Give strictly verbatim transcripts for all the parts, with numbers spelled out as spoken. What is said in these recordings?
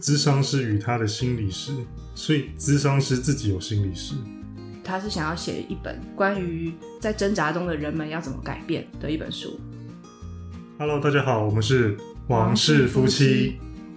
諮商师与他的心理师，所以諮商师自己有心理师。 他是想要写一本关于在挣扎中的人们要怎么改变的一本书。 Hello， 大家好，我们是王室夫妻。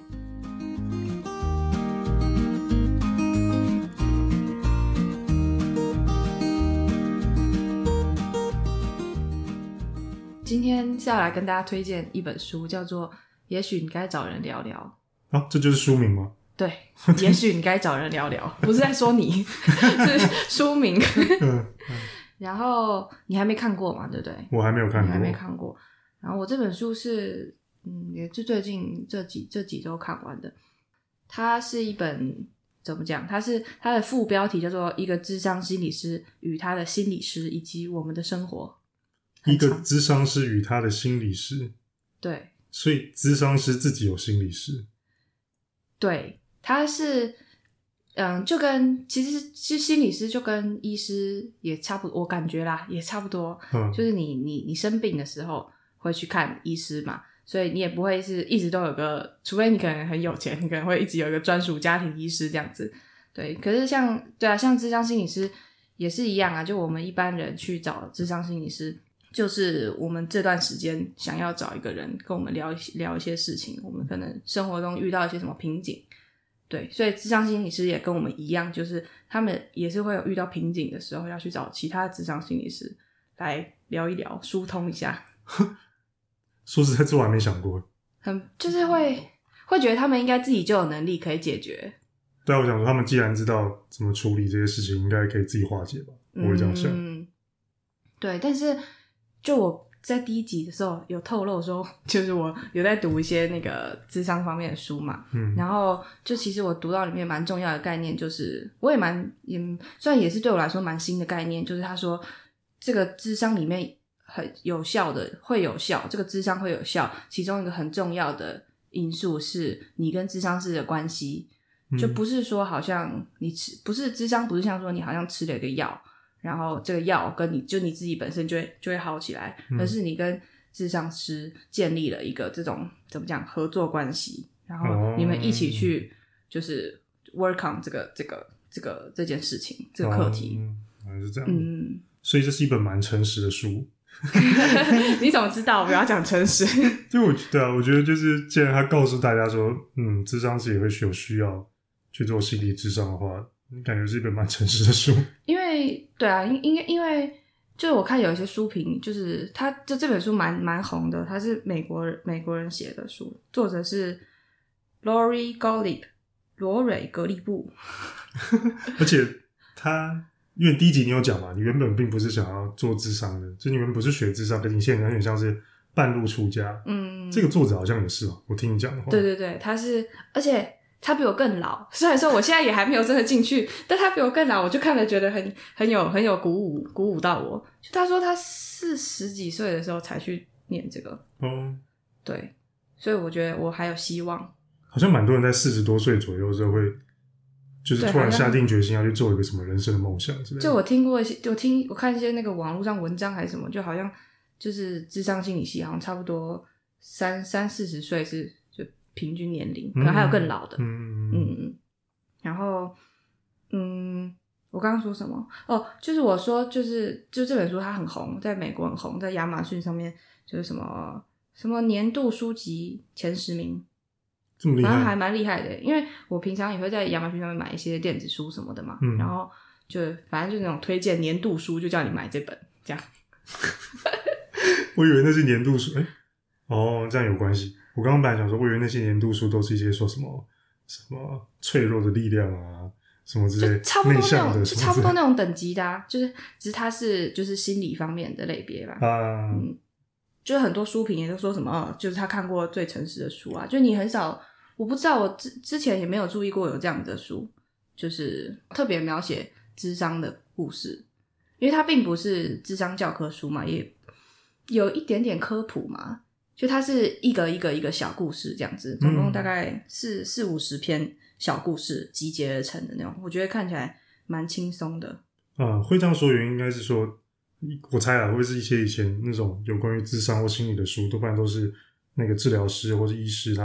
今天是要来跟大家推荐一本书，叫做《也许你该找人聊聊》。 啊，这就是书名吗？ 对，也许你该找人聊聊，不是在说你，是书名。 嗯嗯、 然后你还没看过嘛，对不对？ 我还没有看过， 你还没看过。然后我这本书是，嗯，也是最近这几这几周看完的。它是一本怎么讲？它是它的副标题叫做《一个諮商心理师与他的心理师以及我们的生活》。 一个諮商师与他的心理师。 对， 所以諮商师自己有心理师。 对，他是，嗯，就跟其实其实心理师就跟医师也差不多，我感觉啦也差不多。 嗯， 就是你你你生病的时候会去看医师嘛，所以你也不会是一直都有个，除非你可能很有钱，你可能会一直有一个专属家庭医师这样子。对，可是像对啊，像諮商心理师也是一样啊，就我们一般人去找諮商心理师。就是我们这段时间想要找一个人跟我们聊聊一些事情，我们可能生活中遇到一些什么瓶颈，对，所以諮商心理师也跟我们一样，就是他们也是会有遇到瓶颈的时候要去找其他的諮商心理师来聊一聊，疏通一下。 说实在，这我还没想过， 很就是会会觉得他们应该自己就有能力可以解决。 对啊，我想说他们既然知道怎么处理这些事情，应该可以自己化解吧，我会这样想。 嗯，对，但是就我在第一集的时候有透露说，就是我有在读一些那个諮商方面的书嘛，嗯，然后就其实我读到里面蛮重要的概念，就是我也蛮也虽然也是对我来说蛮新的概念，就是他说这个諮商里面很有效的会有效，这个諮商会有效，其中一个很重要的因素是你跟諮商师的关系，就不是说好像你吃不是諮商不是像说你好像吃了一个药。然后这个药跟你就你自己本身就会就会好起来，嗯，而是你跟諮商師建立了一个这种怎么讲合作关系，然后你们一起去就是 work on 这个这个这个这件事情这个课题， 哦，原来是这样， 嗯， 所以这是一本蛮诚实的书。 你怎么知道我不要讲诚实？ 就我对啊，我觉得就是既然他告诉大家说，嗯，諮商師也会有需要去做心理諮商的话。感觉是一本蛮诚实的书， 因为对啊，因因因为就是我看有一些书评，就是他就这本书蛮蛮红的，他是美国美国人写的书，作者是 Lori Golub 罗蕊格利布， 而且他因为第一集你有讲嘛，你原本并不是想要做諮商的，就你们不是学諮商，跟你现在有点像是半路出家，嗯，这个作者好像也是哦，我听你讲的话， 对对对，他是而且。他比我更老，虽然说我现在也还没有真的进去，但他比我更老，我就看了觉得很很有很有鼓舞鼓舞到我。就他说他是十几岁的时候才去念这个，哦，对，所以我觉得我还有希望。 好像蛮多人在四十多岁左右的时候会，就是突然下定决心要去做一个什么人生的梦想之类的。 就我听过一些，就听我看一些那个网络上文章还是什么，就好像就是諮商心理系，好像差不多三三四十岁是。平均年龄可能还有更老的，嗯嗯嗯，然后嗯，我刚刚说什么？哦，就是我说，就是就这本书它很红，在美国很红，在亚马逊上面就是什么什么年度书籍前十名， 这么厉害， 反正还蛮厉害的。因为我平常也会在亚马逊上面买一些电子书什么的嘛，嗯，然后就反正就是那种推荐年度书，就叫你买这本这样。 我以为那是年度书，哎，哦，这样有关系。我刚刚本来想说，我以为那些年度书都是一些说什么什么脆弱的力量啊，什么之类， 就差不多那种， 就差不多那种等级的啊，就是只是它是就是心理方面的类别吧。啊，嗯，就是很多书评也都说什么，就是他看过最诚实的书啊，就你很少，我不知道，我之之前也没有注意过有这样的书，就是特别描写諮商的故事，因为它并不是諮商教科书嘛，也有一点点科普嘛。就它是一个一个一个小故事这样子，总共大概四、嗯、四五十篇小故事集结而成的那种，我觉得看起来蛮轻松的。 啊，会这样说原因应该是说，我猜啊，会是一些以前那种有关于諮商或心理的书，多半都是那个治疗师或是医师他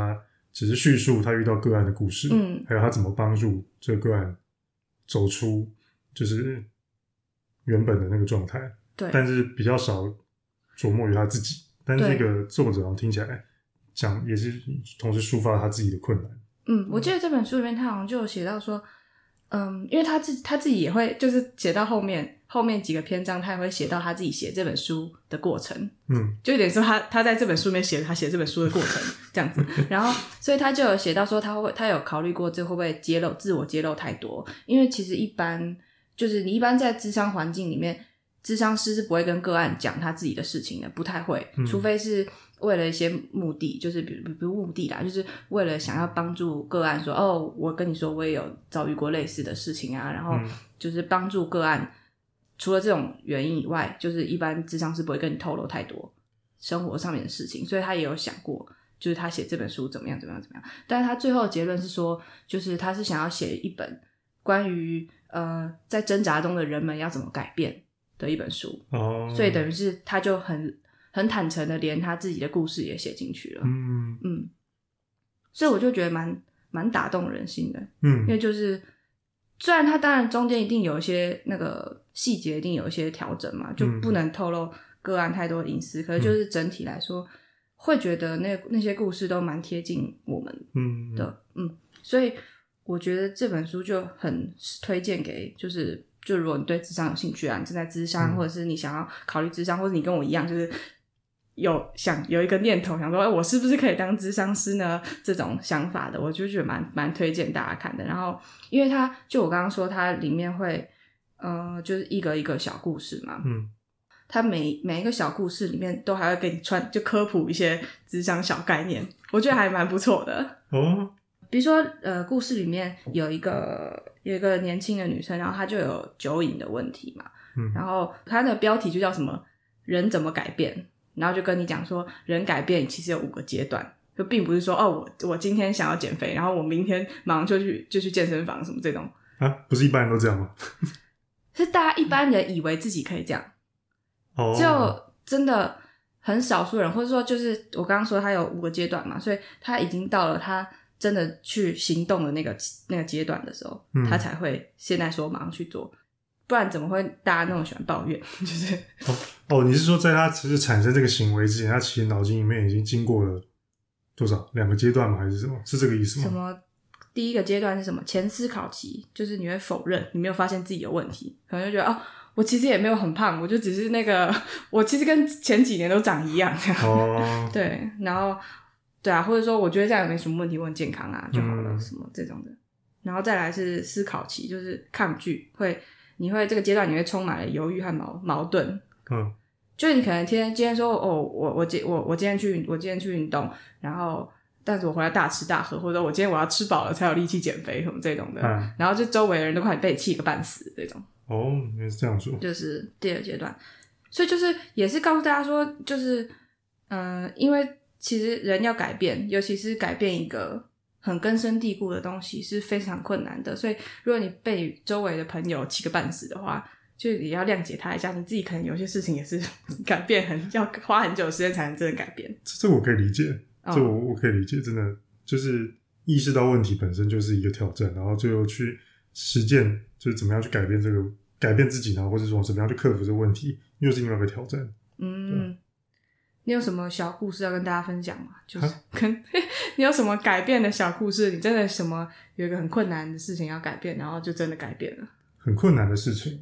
只是叙述他遇到个案的故事，嗯，还有他怎么帮助这个个案走出就是原本的那个状态， 对， 但是比较少琢磨于他自己。但是这个作者听起来讲也是同时抒发他自己的困难。 嗯，我记得这本书里面他好像就有写到说，嗯，因为他自他自己也会就是写到后面后面几个篇章，他也会写到他自己写这本书的过程。嗯，就有点说他他在这本书里面写他写这本书的过程这样子。然后所以他就有写到说他会他有考虑过这会不会揭露自我揭露太多，因为其实一般就是你一般在諮商环境里面，諮商师是不会跟个案讲他自己的事情的，不太会，嗯，除非是为了一些目的，就是比如不是目的啦，就是为了想要帮助个案说，哦，我跟你说我也有遭遇过类似的事情啊，然后就是帮助个案，除了这种原因以外，就是一般諮商师不会跟你透露太多生活上面的事情，所以他也有想过就是他写这本书怎么样怎么样怎么样，但是他最后的结论是说，就是他是想要写一本关于呃在挣扎中的人们要怎么改变的一本书，哦，所以等于是他就很很坦诚的连他自己的故事也写进去了，嗯嗯，所以我就觉得蛮蛮打动人心的，嗯，因为就是虽然他当然中间一定有一些那个细节一定有一些调整嘛，就不能透露个案太多隐私，可是就是整体来说会觉得那那些故事都蛮贴近我们的，嗯嗯，所以我觉得这本书就很推荐给就是就如果你对諮商有兴趣啊，你正在諮商，嗯，或者是你想要考虑諮商，或者你跟我一样就是有想有一个念头想说，欸，我是不是可以当諮商师呢，这种想法的，我就觉得蛮蛮推荐大家看的。然后因为它就我刚刚说它里面会呃就是一个一个小故事嘛，嗯，它每每一个小故事里面都还会给你穿就科普一些諮商小概念，我觉得还蛮不错的哦。比如说呃故事里面有一个有一个年轻的女生，然后她就有酒瘾的问题嘛，嗯，然后她的标题就叫什么人怎么改变，然后就跟你讲说人改变其实有五个阶段，就并不是说哦我我今天想要减肥，然后我明天马上就去就去健身房什么这种啊，不是一般人都这样吗？ 是大家一般人以为自己可以这样，哦，就真的很少数人，或者说就是我刚刚说他有五个阶段嘛，所以他已经到了他真的去行动的那个那个阶段的时候，嗯，他才会现在说马上去做，不然怎么会大家那么喜欢抱怨？就是哦哦，你是说在他其实产生这个行为之前，他其实脑筋里面已经经过了多少两个阶段吗？还是什么？是这个意思吗？ 什么？第一个阶段是什么？前思考期，就是你会否认，你没有发现自己有问题，可能就觉得哦，我其实也没有很胖，我就只是那个，我其实跟前几年都长一样。哦，对，然后。对啊，或者说我觉得这样也没什么问题，我很健康啊就好了，嗯，什么这种的。然后再来是思考期，就是抗拒，会你会这个阶段你会充满了犹豫和矛矛盾。嗯，就是你可能天天今天说哦，我我今我我今天去我今天去运动，然后但是我回来大吃大喝，或者我今天我要吃饱了才有力气减肥什么这种的。嗯，然后就周围的人都快被气个半死这种。 哦，原来是这样说。 就是第二阶段，所以就是也是告诉大家说，就是嗯、呃，因为。其实人要改变，尤其是改变一个很根深蒂固的东西是非常困难的，所以如果你被周围的朋友气个半死的话，就也要谅解他一下，你自己可能有些事情也是改变很要花很久的时间才能真的改变。 这这我可以理解，这我我可以理解，真的就是意识到问题本身就是一个挑战，然后最后去实践就是怎么样去改变这个改变自己呢，或者说怎么样去克服这个问题，又是另外一个挑战。嗯。 你有什么小故事要跟大家分享吗？就是跟你有什么改变的小故事？你真的什么有一个很困难的事情要改变，然后就真的改变了？ 很困难的事情，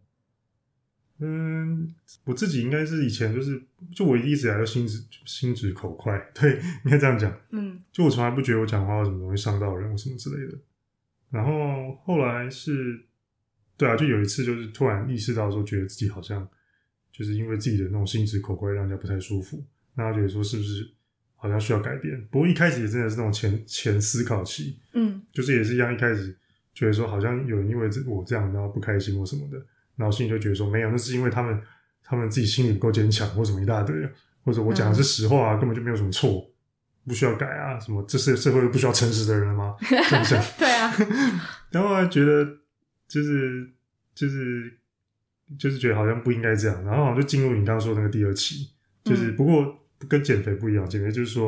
嗯，我自己应该是以前就是就我一直以来都心直心直口快，对，应该这样讲。嗯，就我从来不觉得我讲话有什么容易伤到人或什么之类的。然后后来是，对啊，就有一次就是突然意识到说，觉得自己好像。就是因为自己的那种心直口快让人家不太舒服，那他觉得说是不是好像需要改变，不过一开始也真的是那种前前思考期，嗯，就是也是一样，一开始觉得说好像有人因为我这样然后不开心或什么的，然后心里就觉得说没有，那是因为他们他们自己心里不够坚强或什么一大堆，或者我讲的是实话啊，根本就没有什么错，不需要改啊，什么这是社会不需要诚实的人了吗？是不是？ 对啊， 然后还觉得就是就是就是觉得好像不应该这样，然后好像就进入你刚刚说的那个第二期，就是、嗯、不过跟减肥不一样，减肥就是说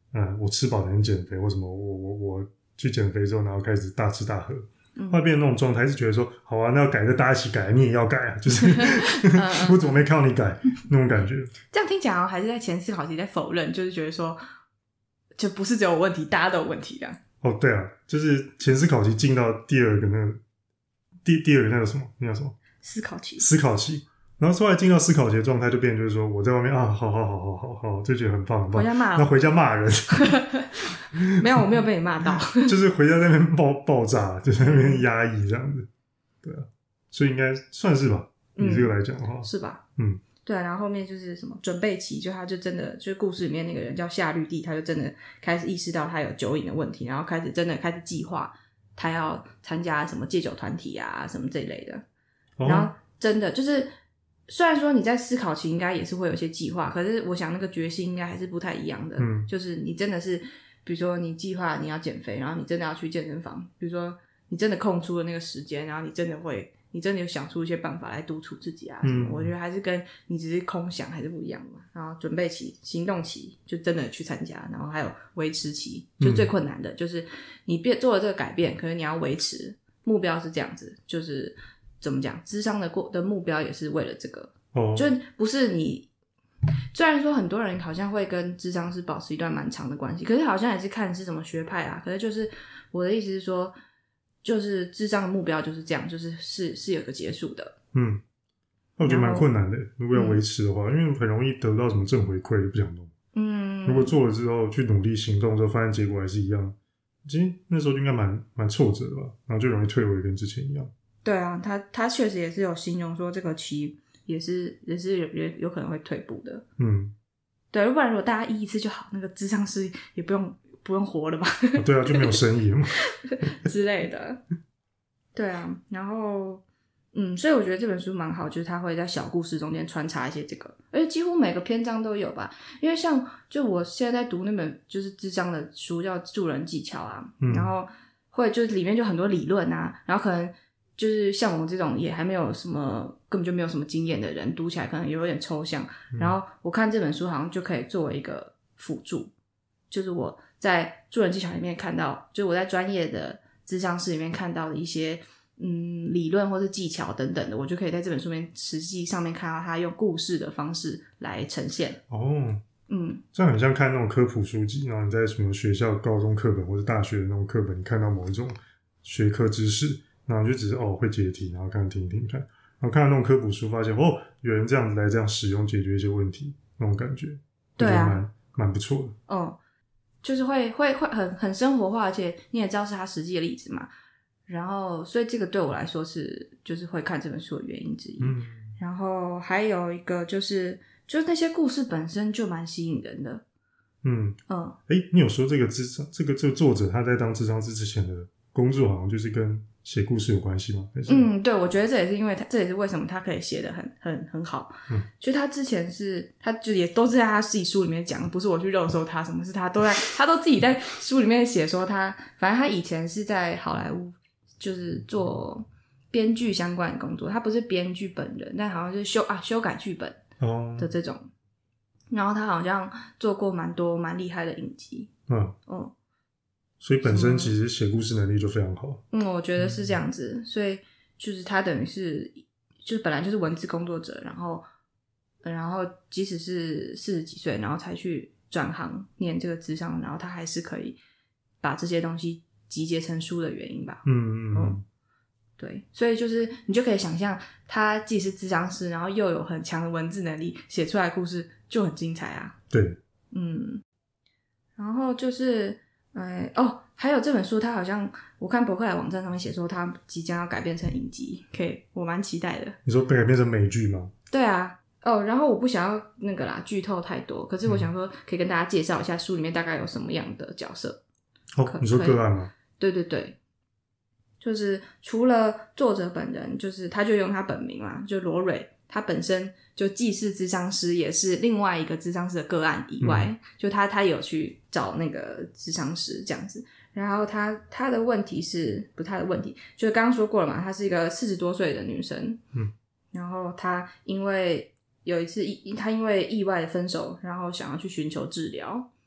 嗯，我吃饱才能减肥，或什么我我我去减肥之后，然后开始大吃大喝，后来变成那种状态，是觉得说好啊，那要改就大家一起改，你也要改啊，就是我怎么没看到你改那种感觉。 这样听起来好像还是在前思考期在否认，就是觉得说就不是只有我问题，大家都有问题这样。 哦，对啊，就是前思考期进到第二个那个第第二个那个什么那叫什么思考期， 思考期。然后后来进到思考期的状态，就变成就是说我在外面啊，好好好好好好，就觉得很棒很棒。 回家骂， 那回家骂人， 没有，我没有被你骂到， 就是回家在那边爆爆炸，就在那边压抑这样子，对啊，所以应该算是吧，以这个来讲的话， 嗯、是吧？ 嗯， 对啊。然后后面就是什么准备期，就他就真的就是故事里面那个人叫夏绿蒂，他就真的开始意识到他有酒瘾的问题，然后开始真的开始计划他要参加什么戒酒团体啊什么这一类的，哦、然后真的就是。虽然说你在思考期应该也是会有一些计划，可是我想那个决心应该还是不太一样的。嗯，就是你真的是，比如说你计划你要减肥，然后你真的要去健身房，比如说你真的空出了那个时间，然后你真的会，你真的有想出一些办法来督促自己啊什么。嗯，我觉得还是跟你只是空想还是不一样的嘛。然后准备期、行动期就真的去参加，然后还有维持期，就最困难的、嗯、就是你变做了这个改变，可是你要维持，目标是这样子，就是。怎么讲？諮商的过的目标也是为了这个，哦，就不是你。虽然说很多人好像会跟諮商师保持一段蛮长的关系，可是好像还是看是什么学派啊。可是就是我的意思是说，就是諮商的目标就是这样，就是是是有个结束的。嗯， 我觉得蛮困难的，如果要维持的话，嗯、因为很容易得到什么正回馈，就不想弄。嗯，如果做了之后去努力行动之后，发现结果还是一样，其实那时候就应该蛮蛮挫折的吧，然后就容易退回跟之前一样。 对啊，他他确实也是有形容说这个期也是也是有有可能会退步的。嗯，对，不然如果大家医一次就好，那个諮商师也不用不用活了吧？ 哦、对啊，就没有生意了嘛之类的。对啊，然后嗯，所以我觉得这本书蛮好，就是他会在小故事中间穿插一些这个，而且几乎每个篇章都有吧。因为像就我现在在读那本就是諮商的书叫《助人技巧》啊，嗯、然后会就是里面就很多理论啊，然后可能。就是像我这种也还没有什么根本就没有什么经验的人，读起来可能有点抽象、嗯、然后我看这本书好像就可以作为一个辅助，就是我在助人技巧里面看到，就是我在专业的諮商室里面看到的一些嗯理论或是技巧等等的，我就可以在这本书里面实际上面看到他用故事的方式来呈现。 哦，嗯，这样很像看那种科普书籍，然后你在什么学校高中课本或者大学的那种课本，你看到某一种学科知识，然后就只是哦会解题，然后看听听看，然后看到那种科普书，发现哦有人这样子来这样使用解决一些问题，那种感觉， 对啊， 蛮蛮不错的。 嗯，就是会会会很很生活化，而且你也知道是他实际的例子嘛。然后，所以这个对我来说是就是会看这本书的原因之一。嗯，然后还有一个就是，就是那些故事本身就蛮吸引人的。 嗯嗯，哎，你有说这个智商，这个这个作者他在当智商师之前的工作好像就是跟写故事有关系吗？ 嗯，对，我觉得这也是因为他，这也是为什么他可以写得很很很好。嗯，就他之前是，他就也都是在他自己书里面讲，不是我去肉搜他什么，是他都在，他都自己在书里面写说他，反正他以前是在好莱坞，就是做编剧相关的工作，他不是编剧本人，但好像是修啊修改剧本的这种。哦，然后他好像做过蛮多蛮厉害的影集。嗯嗯。 所以本身其实写故事能力就非常好。 嗯，我觉得是这样子。所以就是他等于是就是本来就是文字工作者，然后然后即使是四十几岁然后才去转行念这个諮商，然后他还是可以把这些东西集结成书的原因吧。嗯嗯嗯，对，所以就是你就可以想象他既是諮商师，然后又有很强的文字能力，写出来的故事就很精彩啊。 对， 嗯，然后就是哎哦，还有这本书，它好像我看博客来网站上面写说，它即将要改编成影集，可以，我蛮期待的。 你说改编成美剧吗？ 对啊，哦，然后我不想要那个啦，剧透太多，可是我想说，可以跟大家介绍一下书里面大概有什么样的角色。 哦，你说个案吗？ 对对对，就是除了作者本人，就是他就用他本名嘛，就罗蕊。他本身就既是諮商师，也是另外一个諮商师的个案以外，嗯、就他他有去找那个諮商师这样子。然后他他的问题是不是他的问题，就是刚刚说过了嘛，她是一个四十多岁的女生，嗯，然后她因为有一次她因为意外的分手，然后想要去寻求治疗，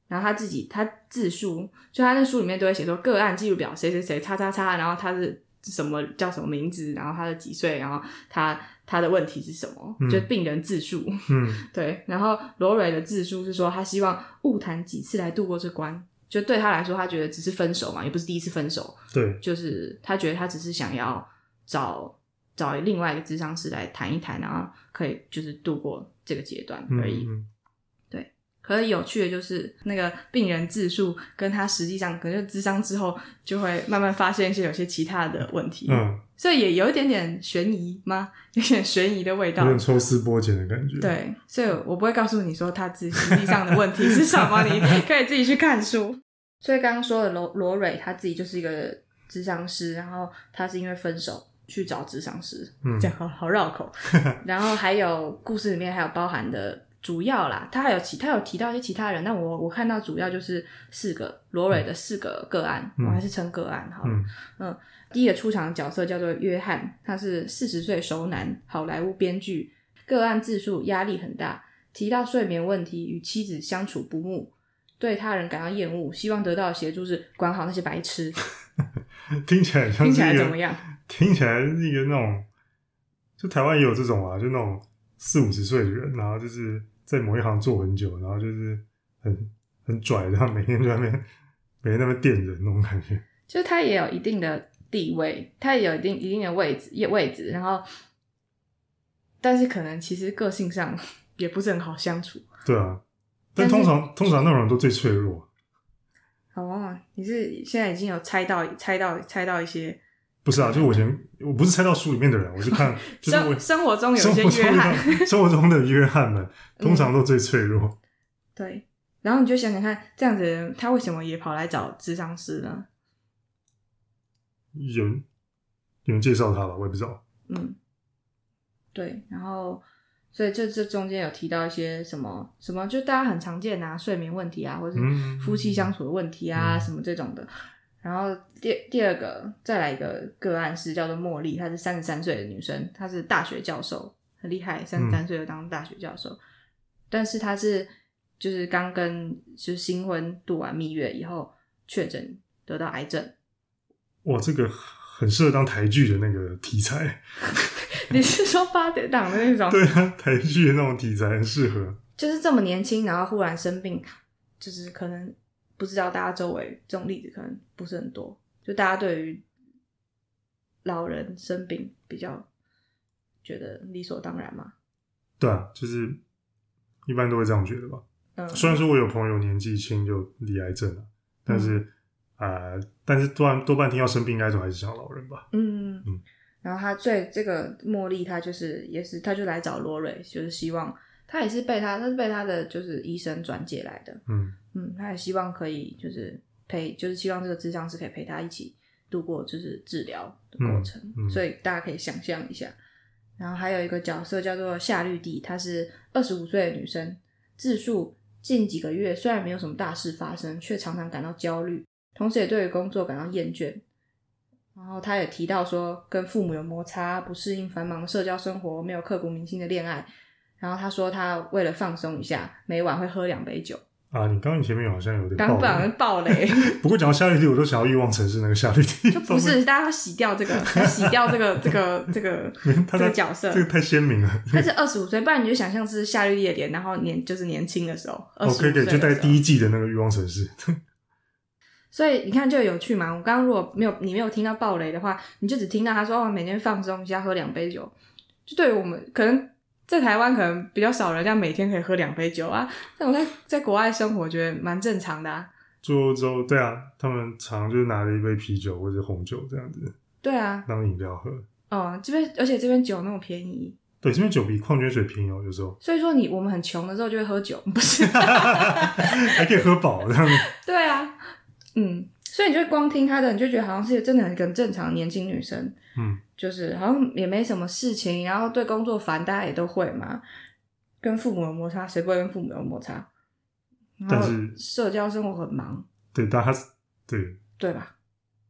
然后他自己他自述，就他那书里面都会写说个案记录表谁谁谁叉叉叉，然后他是什么叫什么名字，然后他的几岁，然后他他的问题是什么，嗯、就病人自述。嗯，对。然后罗蕊的自述是说他希望误谈几次来度过这关，就对他来说他觉得只是分手嘛，也不是第一次分手。对，就是他觉得他只是想要找找另外一个咨商师来谈一谈，然后可以就是度过这个阶段而已。嗯嗯，对。可是有趣的就是那个病人自述跟他实际上可能就咨商之后就会慢慢发现一些有些其他的问题。嗯，所以也有一点点悬疑吗？有点悬疑的味道， 有点抽丝剥茧的感觉。 对，所以我不会告诉你说他自己实际上的问题是什么，你可以自己去看书。所以刚刚说的罗罗蕊他自己就是一个咨商师，然后他是因为分手去找咨商师，嗯，这样好好绕口。然后还有故事里面还有包含的主要啦，他还有其他有提到一些其他人，但我我看到主要就是四个罗蕊的四个个案，嗯、我还是称个案好了。嗯, 嗯，第一个出场的角色叫做约翰，他是四十岁熟男，好莱坞编剧，个案自述压力很大，提到睡眠问题，与妻子相处不睦，对他人感到厌恶，希望得到的协助是管好那些白痴。 听起来像是一个，听起来怎么样？ 听起来是一个那种，就台湾也有这种啊，就那种四五十岁的人，然后就是在某一行做很久，然后就是很很拽，然后每天就在那边每天在那边电人那种感觉。 就是他也有一定的地位，他也有一定一定的位置位置，然后但是可能其实个性上也不是很好相处。 对啊，但通常通常那种人都最脆弱。 好啊，你是现在已经有猜到猜到猜到一些？ 不是啊，就是我以前我不是猜到书里面的人，我是看就是我生活中有一些约翰， 生活中的约翰们通常都最脆弱。嗯、 对，然后你就想想看，这样子的人他为什么也跑来找咨商师呢？ 有有人介绍他吧，我也不知道。 嗯，对，然后所以这这中间有提到一些什么什么，就大家很常见啊，睡眠问题啊，或者是夫妻相处的问题啊，嗯、什么这种的。然后第第二个再来一个个案是叫做茉莉，她是三十三岁的女生，她是大学教授，很厉害，三十三岁就当大学教授，嗯、但是她是就是刚跟就是新婚度完蜜月以后确诊得到癌症。 哇，这个很适合当台剧的那个题材。 你是说八点档的那种？ 对啊，台剧的那种题材很适合。 就是这么年轻，然后忽然生病，就是可能不知道大家周围这种例子可能不是很多，就大家对于老人生病比较觉得理所当然嘛。 对啊，就是一般都会这样觉得吧。嗯，虽然说我有朋友年纪轻就罹癌症了，但是。嗯呃，但是多半多半听到生病，应该都还是想老人吧。嗯嗯。 然后他最这个茉莉，他就是也是，他就来找罗蕊，就是希望他也是被他，他是被他的就是医生转介来的。嗯嗯，他也希望可以就是陪，就是希望这个咨商师可以陪他一起度过就是治疗的过程。嗯嗯、所以大家可以想象一下。然后还有一个角色叫做夏绿蒂，她是二十五岁的女生，自述近几个月虽然没有什么大事发生，却常常感到焦虑。同时也对于工作感到厌倦，然后他也提到说跟父母有摩擦，不适应繁忙的社交生活，没有刻骨铭心的恋爱。然后他说他为了放松一下，每晚会喝两杯酒。 啊，你刚刚前面好像有点刚刚爆雷。 不过讲到夏绿蒂，我都想要欲望城市那个夏绿蒂。 就不是，大家要洗掉这个，要洗掉这个这个这个这个角色， 这个太鲜明了。 他是二十五岁，不然你就想象是夏绿蒂的脸，然后年就是年轻的时候，二十五岁的时候。 OK， 就在第一季的那个欲望城市。 所以你看就有趣嘛，我刚刚如果没有你没有听到爆雷的话，你就只听到他说哦每天放松一下喝两杯酒，就对于我们可能在台湾可能比较少人这样每天可以喝两杯酒啊，但我在在国外生活我觉得蛮正常的啊。 做之后对啊，他们常就是拿了一杯啤酒或者红酒这样子， 对啊， 当饮料喝。 哦，这边而且这边酒那么便宜， 对，这边酒比矿泉水便宜哦，有时候。 所以说你我们很穷的时候就会喝酒，不是？ 还可以喝饱这样子。 对啊。嗯，所以你就光听她的，你就觉得好像是真的很正常的年轻女生，嗯，就是好像也没什么事情，然后对工作烦，大家也都会嘛，跟父母有摩擦，谁不会跟父母有摩擦？但是社交生活很忙， 对，但他对对吧？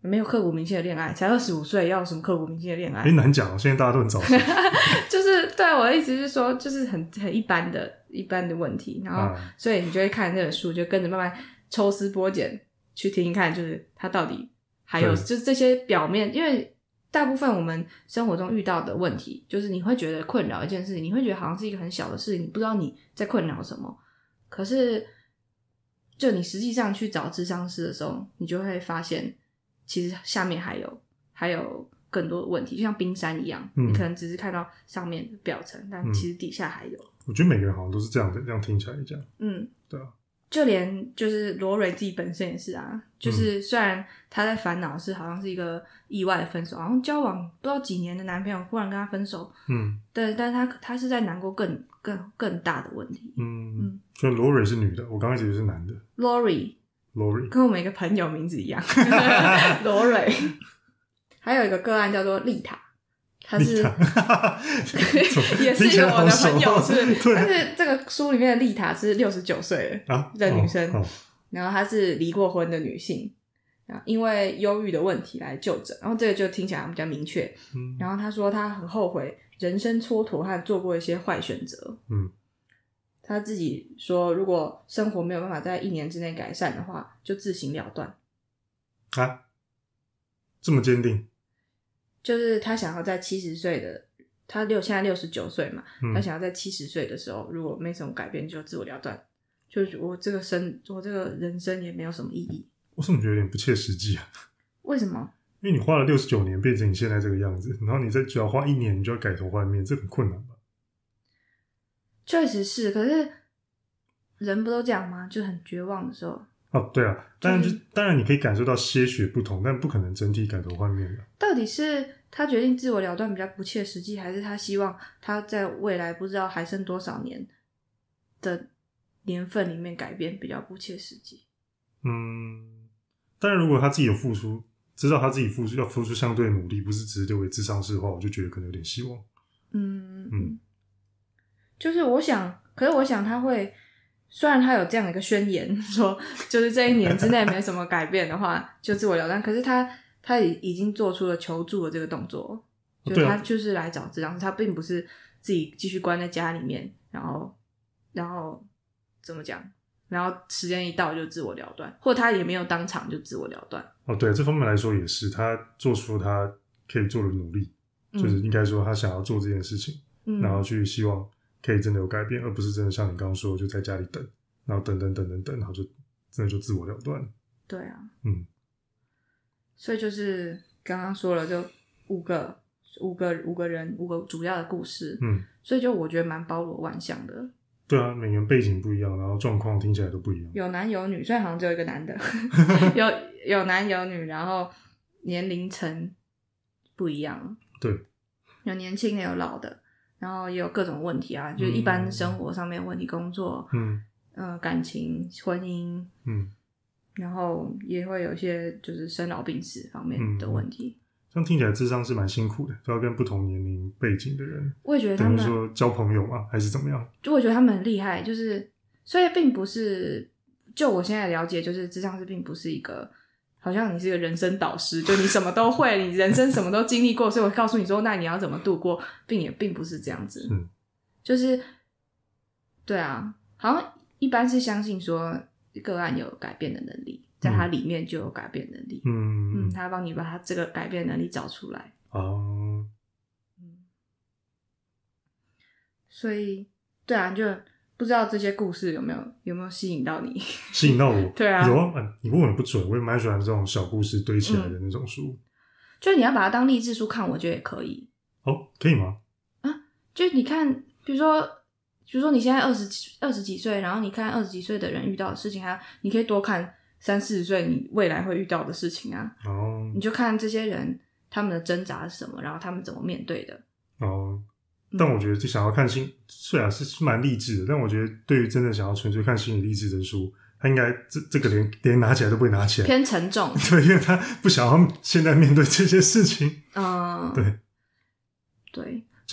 没有刻骨铭心的恋爱，才二十五岁要有什么刻骨铭心的恋爱？ 哎，难讲，现在大家都很早熟。 就是对我的意思是说，就是很很一般的一般的问题，然后、嗯、所以你就会看这本书，就跟着慢慢抽丝剥茧去听一看，就是它到底还有就是这些表面，因为大部分我们生活中遇到的问题，就是你会觉得困扰一件事情，你会觉得好像是一个很小的事情，你不知道你在困扰什么，可是就你实际上去找諮商师的时候，你就会发现其实下面还有还有更多的问题，就像冰山一样、嗯、你可能只是看到上面的表层，但其实底下还有、嗯、 我觉得每个人好像都是这样的，这样听起来这样。 嗯， 对啊， 就连就是罗蕊自己本身也是啊，就是虽然他在烦恼是好像是一个意外的分手，好像交往不知道几年的男朋友忽然跟他分手，嗯，对，但是他他是在难过更更更大的问题。 嗯嗯，所以罗蕊是女的，我刚开始以为是男的。Lori Lori 跟我们一个朋友名字一样罗蕊。还有一个个案叫做丽塔，她是也是一个我的朋友是，但是这个书里面的丽塔是六十九岁的女生、啊哦哦、然后她是离过婚的女性，因为忧郁的问题来就诊，然后这个就听起来比较明确、嗯、然后她说她很后悔人生蹉跎和做过一些坏选择。嗯，她自己说如果生活没有办法在一年之内改善的话，就自行了断。 啊，这么坚定？ 就是他想要在七十岁的他六现在六十九岁嘛、嗯、他想要在七十岁的时候如果没什么改变就自我了断，就是我这个生我这个人生也没有什么意义。 我怎么觉得有点不切实际啊？ 为什么？ 因为你花了六十九年变成你现在这个样子，然后你再只要花一年你就要改头换面，这很困难吧？ 确实是，可是人不都这样吗？就很绝望的时候。 哦，对啊，当然就、就是、当然你可以感受到些许不同，但不可能整体改头换面的。 到底是他决定自我了断比较不切实际，还是他希望他在未来不知道还剩多少年的年份里面改变比较不切实际？嗯， 当然如果他自己有付出，知道他自己付出要付出相对努力，不是只是留给諮商师的话，我就觉得可能有点希望。 嗯嗯，就是我想，可是我想他会。虽然他有这样的一个宣言说就是这一年之内没什么改变的话就自我了断，可是他他已经做出了求助的这个动作，就是他就是来找諮商师，他并不是自己继续关在家里面然后然后怎么讲，然后时间一到就自我了断，或者他也没有当场就自我了断。 哦，对，这方面来说也是他做出他可以做的努力、嗯、就是应该说他想要做这件事情、嗯、然后去希望可以真的有改变，而不是真的像你刚刚说就在家里等，然后等等等等等，然后就真的就自我了断。 对啊，嗯，所以就是刚刚说了，就五个五个五个人五个主要的故事，嗯，所以就我觉得蛮包罗万象的。 对啊，每个人背景不一样，然后状况听起来都不一样， 有男有女，虽然好像只有一个男的有有男有女，然后年龄层不一样， 对， 有年轻的有老的，然后也有各种问题啊，就是一般生活上面的问题，工作，嗯，呃，感情、婚姻，嗯，然后也会有一些就是生老病死方面的问题。 嗯，这样听起来諮商是蛮辛苦的，都要跟不同年龄背景的人， 我也觉得他们等于说交朋友吗？还是怎么样？ 就我觉得他们很厉害，就是所以并不是就我现在了解，就是諮商师并不是一个。好像你是一个人生导师，就你什么都会，你人生什么都经历过，所以我告诉你说，那你要怎么度过，并也并不是这样子。嗯，就是对啊，好像一般是相信说个案有改变的能力，在他里面就有改变能力。嗯嗯，他帮你把他这个改变能力找出来。哦，嗯，所以对啊，就。不知道这些故事有没有有没有吸引到你？ 吸引到我？对啊， 有啊。你问我也不准，我也蛮喜欢这种小故事堆起来的那种书。嗯、 就是你要把它当励志书看，我觉得也可以。 哦，可以吗？ 啊，就是你看，比如说，比如说你现在二十二十几岁，然后你看二十几岁的人遇到的事情，还有你可以多看三四十岁你未来会遇到的事情啊。哦，你就看这些人他们的挣扎是什么，然后他们怎么面对的。哦。 但我觉得想要看心，虽然是蛮励志的，但我觉得对于真的想要纯粹看心理励志的书，他应该这这个连连拿起来都不会拿起来， 偏沉重。 对，因为他不想要现在面对这些事情。嗯，对， 对， 就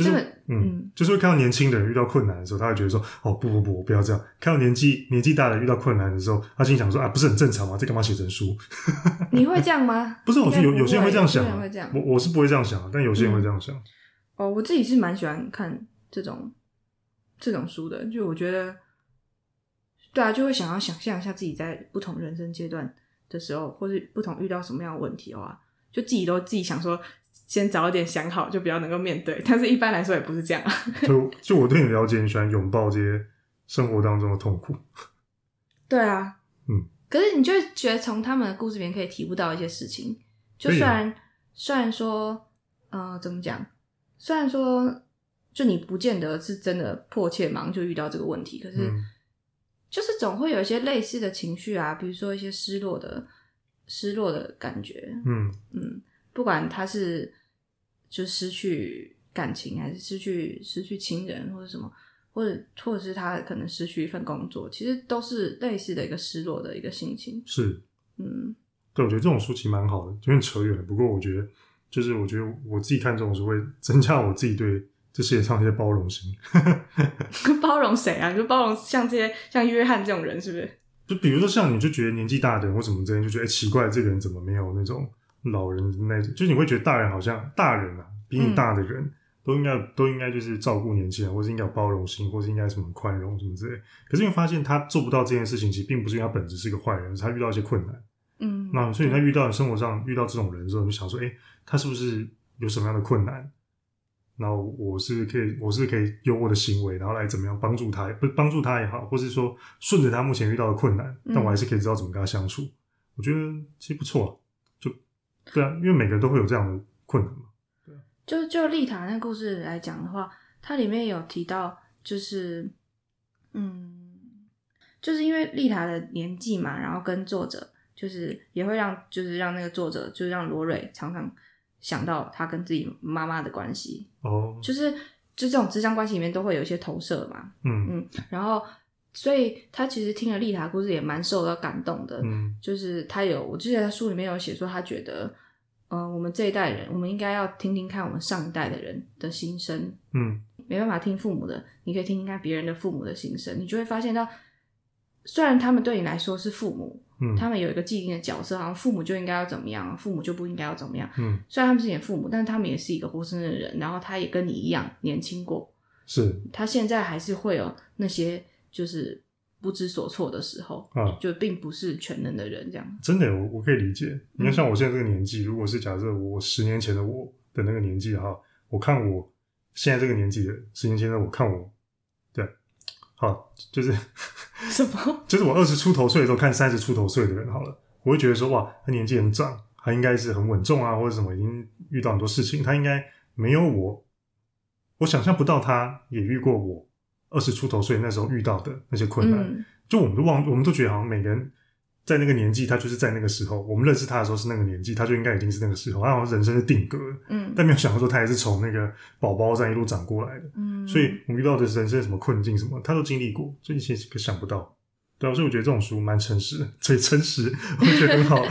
就是、嗯, 嗯，就是会看到年轻的人遇到困难的时候，他会觉得说，哦不不不，我不要这样。看到年纪年纪大的遇到困难的时候，他心想说啊，不是很正常吗？这干嘛写成书？ 你会这样吗？ 不是，我觉得有有些人会这样想、啊， 会这样我我是不会这样想，但有些人会这样想。嗯、 哦，我自己是蛮喜欢看这种这种书的，就我觉得，对啊，就会想要想象一下自己在不同人生阶段的时候，或是不同遇到什么样的问题的话，就自己都自己想说。先早一点想好，就比较能够面对。但是一般来说也不是这样啊。 就就我对你了解，你喜欢拥抱这些生活当中的痛苦。对啊， 嗯。 可是你就会觉得从他们的故事里面可以体悟到一些事情。就虽然、啊、虽然说，呃，怎么讲？虽然说，就你不见得是真的迫切忙就遇到这个问题，可是、嗯、就是总会有一些类似的情绪啊，比如说一些失落的、失落的感觉。 嗯嗯。不管他是就失去感情，还是失去失去亲人，或者什么，或者或者是他可能失去一份工作，其实都是类似的一个失落的一个心情。 是， 嗯， 对，我觉得这种书其实蛮好的，有点扯远了。不过我觉得，就是我觉得我自己看这种书会增加我自己对这世界上一些包容心。 包容谁啊？你就包容像这些像约翰这种人，是不是？ 就比如说像你就觉得年纪大的人或什么之类，就觉得、欸、奇怪，这个人怎么没有那种。老人那种，就是你会觉得大人好像大人啊，比你大的人、嗯、都应该都应该就是照顾年轻人，或是应该有包容心，或是应该什么宽容什么之类。可是你会发现他做不到这件事情，其实并不是因为他本质是个坏人，是他遇到一些困难。 嗯， 那所以你在遇到生活上遇到这种人的时候，你就想说，哎、欸，他是不是有什么样的困难？然后我是可以，我是可以用我的行为，然后来怎么样帮助他，不帮助他也好，或是说顺着他目前遇到的困难， 嗯、 但我还是可以知道怎么跟他相处。我觉得其实不错、啊。对啊，因为每个人都会有这样的困难嘛。对啊， 就就丽塔那个故事来讲的话，它里面有提到，就是嗯，就是因为丽塔的年纪嘛，然后跟作者就是也会让就是让那个作者就是让罗蕊常常想到他跟自己妈妈的关系。 哦， 就是就这种諮商关系里面都会有一些投射嘛。 嗯嗯，然后。所以他其实听了丽塔故事也蛮受到感动的， 嗯， 就是他有，我记得他书里面有写说，他觉得，呃，我们这一代人，我们应该要听听看我们上一代的人的心声， 嗯， 没办法听父母的，你可以听听看别人的父母的心声，你就会发现到，虽然他们对你来说是父母， 嗯， 他们有一个既定的角色，好像父母就应该要怎么样，父母就不应该要怎么样， 嗯， 虽然他们是你的父母，但是他们也是一个活生生的人，然后他也跟你一样年轻过， 是， 他现在还是会有那些。就是不知所措的时候啊， 就并不是全能的人这样。 真的，我我可以理解。你看，像我现在这个年纪、嗯，如果是假设我十年前的我的那个年纪的话，我看我现在这个年纪的十年前的我看我，对，好，就是什么？ 就是我二十出头岁的时候看三十出头岁的人好了，我会觉得说哇，他年纪很长，他应该是很稳重啊，或者什么，已经遇到很多事情，他应该没有我，我想象不到他也遇过我。二十出头岁那时候遇到的那些困难、嗯、就我们都忘我们都觉得好像每个人在那个年纪他就是在那个时候，我们认识他的时候是那个年纪，他就应该已经是那个时候，他好像人生是定格了， 嗯， 但没有想到说他也是从那个宝宝这样一路长过来的， 嗯， 所以我们遇到的人生什么困境什么他都经历过，所以其实想不到。对啊，所以我觉得这种书蛮诚实的，所以诚实我觉得很好。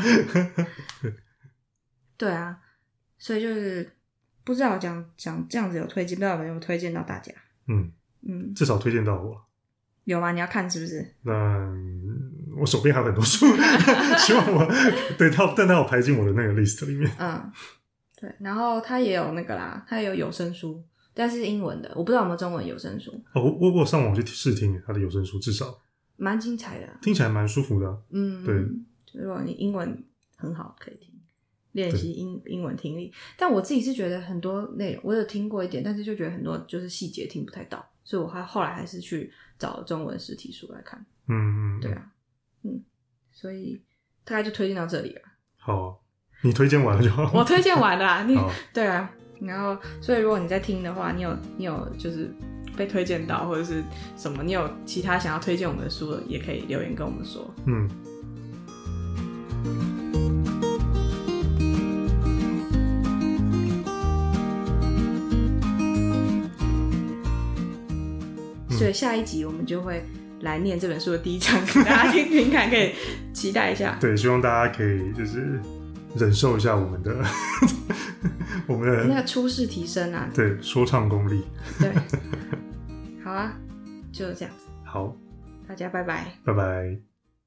对啊，所以就是不知道讲讲这样子有推荐，不知道有没有推荐到大家。 嗯嗯， 至少推荐到我。 有吗？你要看是不是？ 那我手边还有很多书，希望我对他，但他有排进我的那个 list 里面。 嗯，对，然后他也有那个啦，他也有有声书，但是英文的，我不知道有没有中文有声书。 哦，我我我上网去试听他的有声书，至少蛮精彩的， 听起来蛮舒服的、啊。 嗯， 对， 如果你英文很好，可以听。练习英英文听力，但我自己是觉得很多内容我有听过一点，但是就觉得很多就是细节听不太到，所以我还后来还是去找中文实体书来看。 嗯嗯， 对啊，嗯，所以大概就推荐到这里了。 好，你推荐完了就好。 我推荐完了啊，你对啊，然后所以如果你在听的话，你有你有就是被推荐到或者是什么，你有其他想要推荐我们的书的，也可以留言跟我们说。 嗯。 所以下一集我们就会来念这本书的第一章给大家听听看，可以期待一下。 对，希望大家可以就是忍受一下我们的我们的那个初试提升啊， 对，说唱功力。 对，好啊，就这样子。 好， 大家拜拜， 拜拜。